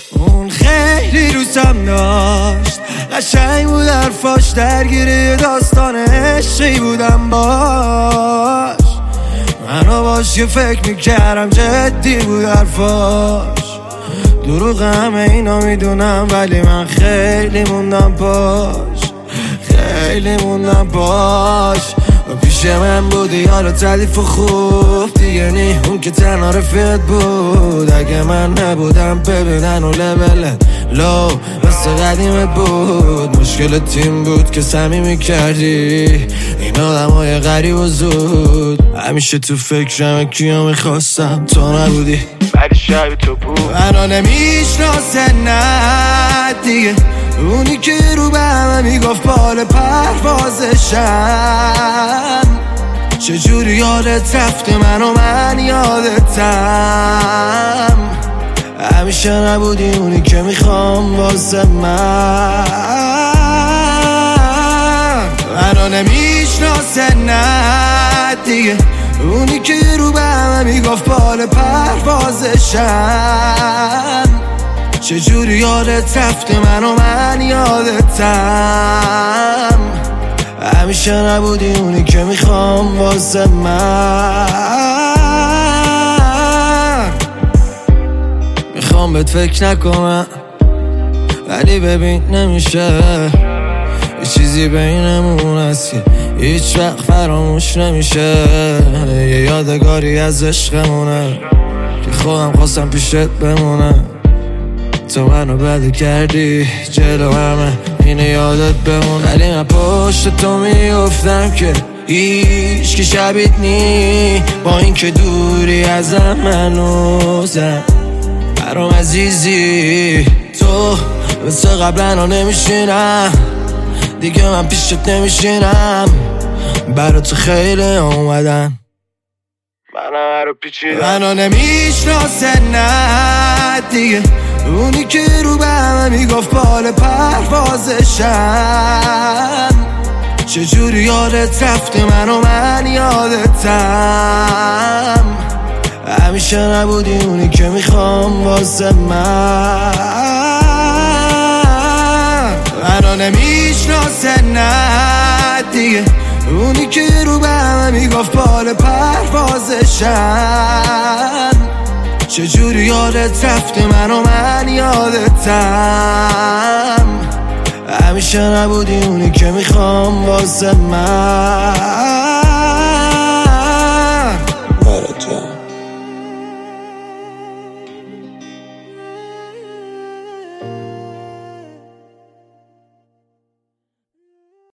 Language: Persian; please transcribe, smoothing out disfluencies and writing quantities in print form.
اون خیلی دوستم داشت، قشنگ بود حرفاش، درگیر داستان عشقی بودم باش. منو باش یه فکر میکردم جدی بود حرفاش. دروغ همه اینا میدونم ولی من خیلی موندم باش، خیلی موندم باش. و پیش من بودی حالا تعلیف و خوب دیگه نی، اون که تنها رفیقت بود. اگه من نبودم ببینن و لبلت لو مثل قدیمت بود. مشکل تیم بود که صمیمی کردی این آدم های غریب و زود. همیشه تو فکرم کیا میخواستم تو نبودی ولی شب تو بود. منو نمیشناسه نه دیگه، اونی که رو به همه میگفت بال پروازشم. چجوری یادت رفته منو من یادتم. همیشه نبودی اونی که میخوام واسه من. منو نمیشناسه نه دیگه، اونی که رو به همه میگفت بال پروازشم. چجوری یادت رفته منو من یادتم. همیشه نبودی اونی که میخوام واسه من. میخوام بهت فکر نکنم ولی ببین نمیشه، یه چیزی بینمون هست که هیچ وقت فراموش نمیشه. یه یادگاری از عشقمونه که خودم خواستم پیشت بمونم. تو منو بده کردی جلو همه اینه یادت بمون. ولی من پشت تو میافتم که هیچ که شبیت نی. با این که دوری ازم منوزم برام عزیزی. تو مثل قبلا نمیشینم دیگه، من پیشت نمیشینم. برا تو خیلی اومدم منو پیچیدم. منو نمیشناسه نه دیگه، اونی که رو به همه میگفت بال پروازشم. چجوری یادت رفته منو من یادتم. همیشه نبودی اونی که میخوام واسه من. منو نمیشناسه نه دیگه، اونی که رو به همه میگفت بال پروازشم. چجوری یادت رفته منو من یادتم. همیشه نبودی اونی که میخوام واسه من.